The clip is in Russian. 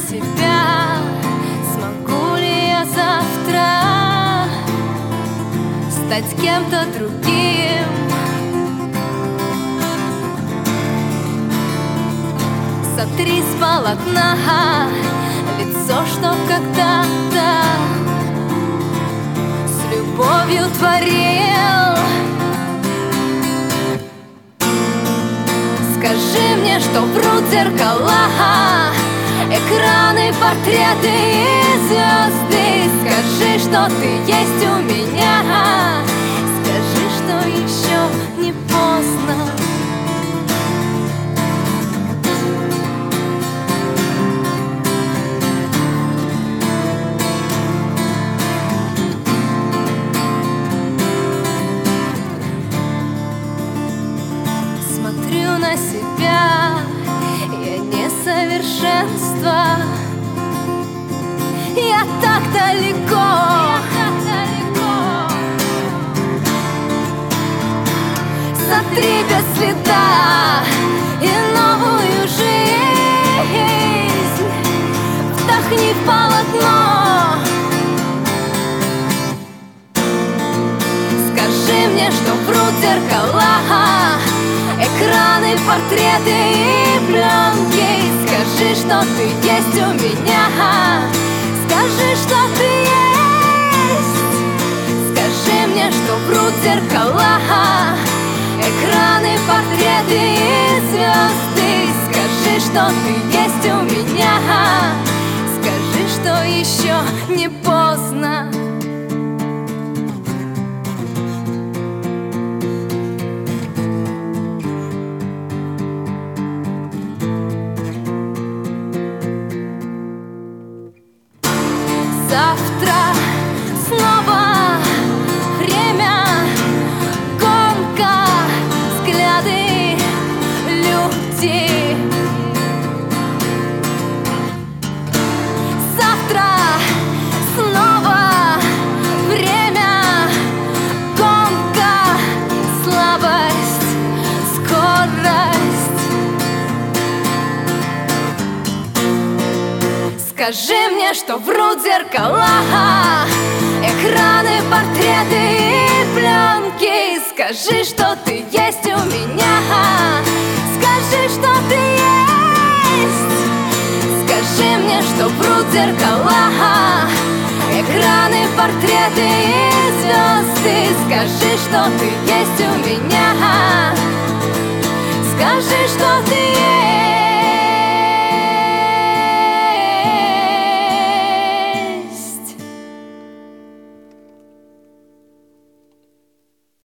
себя, смогу ли я завтра стать кем-то другим. Сотри с полотна лицо, что когда-то с любовью творил. Скажи мне, что врут зеркала, экраны, портреты и звезды. Скажи, что ты есть у меня. Скажи, что еще не поздно. Смотрю на себя, я несовершенство. Я так далеко, сотри без следа и новую жизнь вдохни в полотно. Скажи мне, что врут зеркала, экраны, портреты и пленки. Скажи, что ты есть у меня. Скажи, что ты есть. Скажи мне, что врут зеркала, экраны, портреты и звезды. Скажи, что ты есть у меня. Скажи, что еще не поздно. Завтра снова время, гонка, взгляды, люди. Завтра снова время, гонка, слабость, скорость. Скажи мне, что врут зеркала, экраны, портреты и пленки. Скажи, что ты есть у меня. Скажи, что ты есть. Скажи мне, что врут зеркала, экраны, портреты и звезды. Скажи, что ты есть у меня. Скажи, что ты есть.